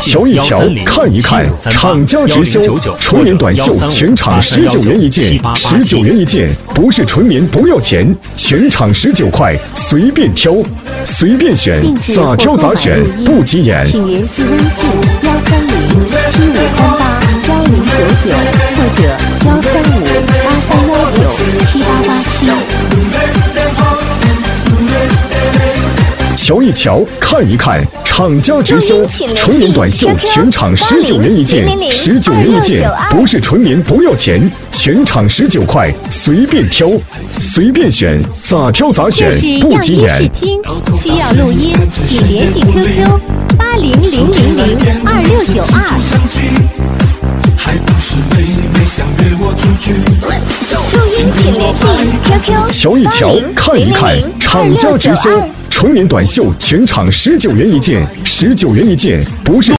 瞧一瞧，看一看，厂家直销，纯棉短袖全场19元一件，19元一件，不是纯棉不要钱，全场19块，随便挑，随便选，咋挑咋选，不急眼。 请联系微信13075381099或者13583197887。 瞧一瞧，看一看，厂家直销，纯棉短袖全场19元一件，19元一件，不是纯棉不要钱，全场19块，随便挑，随便选，咋挑咋选，不急眼。 需要录音，请联系 QQ800002692。录音请联系 QQ。 瞧一瞧，看一看，厂家直销，纯棉短袖全场19元一件，19元一件，不是。